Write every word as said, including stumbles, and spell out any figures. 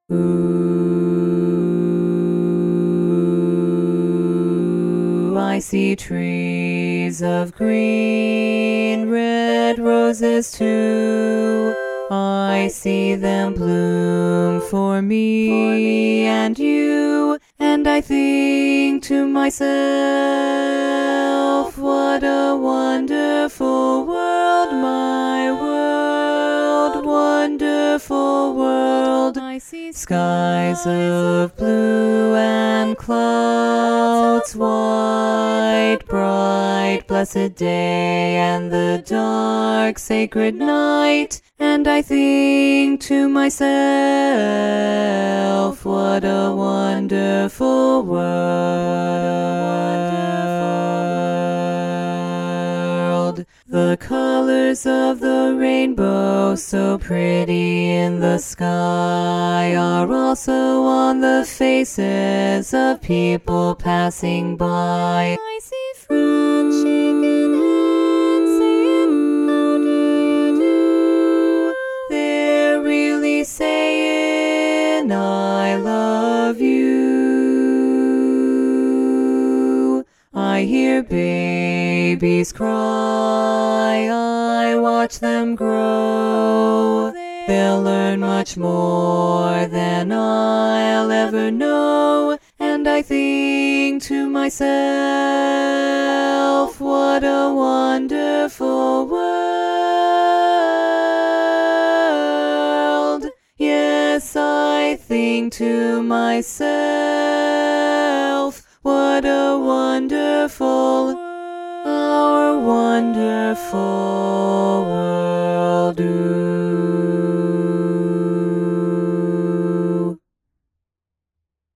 Ooh, I see trees of green, red roses too. I see them bloom for me and you, and I think to myself, what a wonderful world, my world, wonderful world. I see skies of blue and clouds white, bright, blessed day, and the dark, sacred night. And I think to myself, what a wonderful world. The colors of the rainbow, so pretty in the sky, are also on the faces of people passing by. I see friends shaking hands, saying, how do you do? They're really saying, I love you. I hear babies cry, I watch them grow. They'll learn much more than I'll ever know. And I think to myself, what a wonderful world. Yes, I think to myself, what a wonderful, our wonderful world.